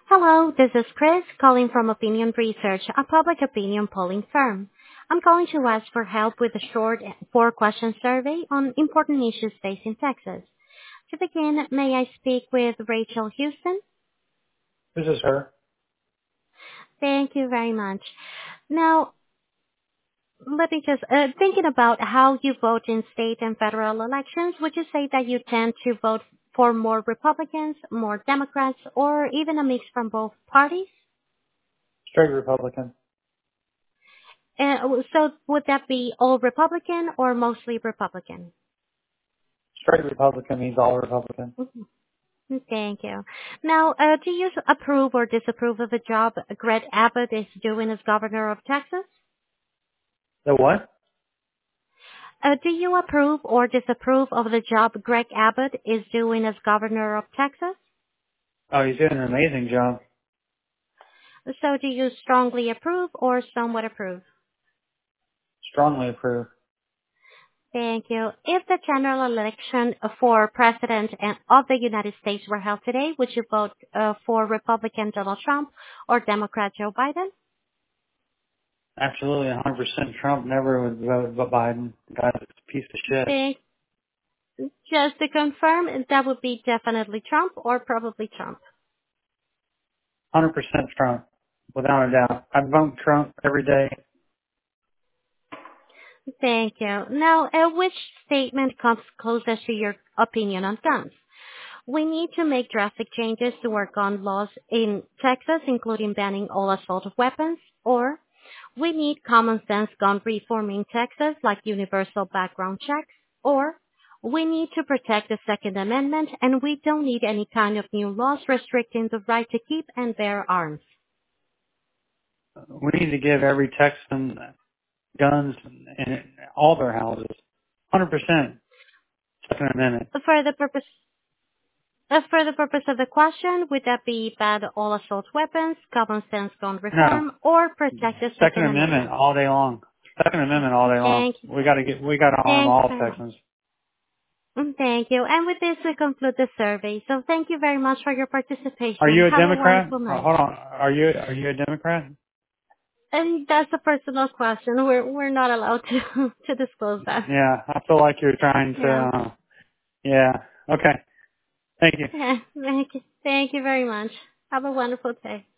Hello, this is Chris calling from Opinion Research, a public opinion polling firm. I'm calling to ask for help with a short four-question survey on important issues facing Texas. To begin, may I speak with Rachel Houston? This is her. Thank you very much. Now, let me just, thinking about how you vote in state and federal elections, would you say that you tend to vote for more Republicans, more Democrats, or even a mix from both parties? Straight Republican. So would that be all Republican or mostly Republican? Straight Republican means all Republican. Mhm. Thank you. Now, do you approve or disapprove of the job Greg Abbott is doing as governor of Texas? The what? Do you approve or disapprove of the job Greg Abbott is doing as governor of Texas? Oh, he's doing an amazing job. So do you strongly approve or somewhat approve? Strongly approve. Thank you. If the general election for president of the United States were held today, would you vote for Republican Donald Trump or Democrat Joe Biden? Absolutely 100% Trump. Never would vote for Biden. Guy's a piece of shit. Thank- Just to confirm, that would be definitely Trump or probably Trump. 100% Trump. Without a doubt. I vote Trump every day. Thank you. Now, which statement comes closest to your opinion on guns? We need to make drastic changes to work on laws in Texas, including banning all assault weapons, or we need common sense gun reform in Texas, like universal background checks, or we need to protect the Second Amendment, and we don't need any kind of new laws restricting the right to keep and bear arms. We need to give every Texan guns in all their houses. 100%. Second Amendment. For the purpose of the question, would that be ban all assault weapons, common sense gun No. reform, or protect the Second Second Amendment Amendment? all day long. Second Amendment all day long. Thank you. We gotta arm Thank you all very much. Texans. Thank you. And with this, we conclude the survey. So thank you very much for your Are participation. you a Have a Democrat? wonderful night. Hold on. Are you a Democrat? And that's a personal question. We're not allowed to to disclose that. Yeah, I feel like you're trying Yeah. to. Yeah. Okay. Thank you. Thank you. Thank you very much. Have a wonderful day.